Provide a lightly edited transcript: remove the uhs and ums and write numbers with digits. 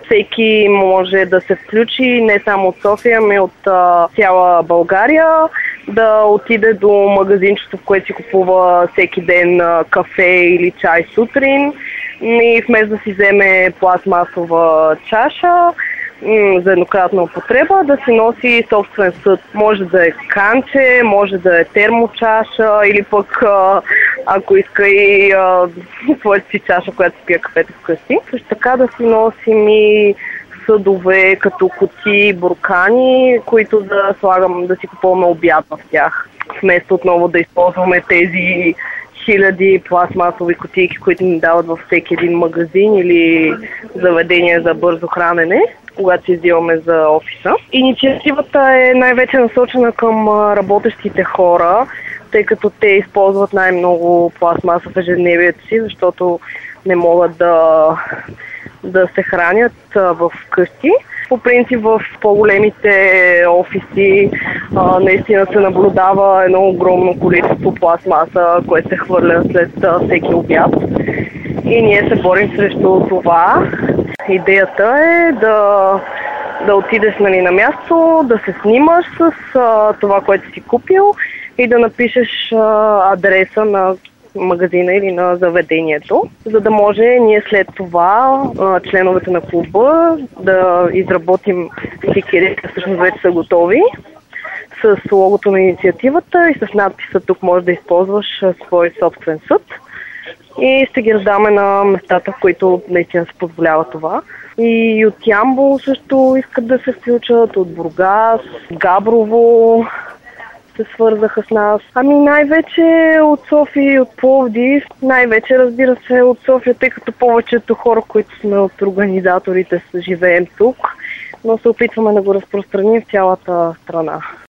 Всеки може да се включи, не само от София, ами от цяла България, да отиде до магазинчето, в което си купува всеки ден кафе или чай сутрин и вместо да си вземе пластмасова чаша за еднократна употреба, да си носи собствен съд. Може да е канче, може да е термочаша или пък ако иска и своята си чаша, която пие кафето вкъщи. Също така да си носим и съдове като кутии, буркани, които да слагам, да си купуваме обяд в тях. Вместо отново да използваме тези хиляди пластмасови кутийки, които ни дават във всеки един магазин или заведение за бързо хранене, когато си издиваме за офиса. Инициативата е най-вече насочена към работещите хора, тъй като те използват най-много пластмаса в ежедневието си, защото не могат да се хранят в къщи. По принцип в по-големите офиси наистина се наблюдава едно огромно количество пластмаса, което се хвърля след всеки обяд. И ние се борим срещу това. Идеята е да отидеш на място, да се снимаш с това, което си купил и да напишеш адреса на магазина или на заведението, за да може ние след това, членовете на клуба, да изработим стикери, всъщност вече са готови, с логото на инициативата и с надписа "Тук можеш да използваш свой собствен съд" и ще ги раздаваме на местата, в които наистина се позволява това. И от Ямбол също искат да се включат, от Бургас, Габрово се свързаха с нас. Ами най-вече от София и от Пловдив, най-вече разбира се от София, тъй като повечето хора, които сме от организаторите, живеем тук, но се опитваме да го разпространим в цялата страна.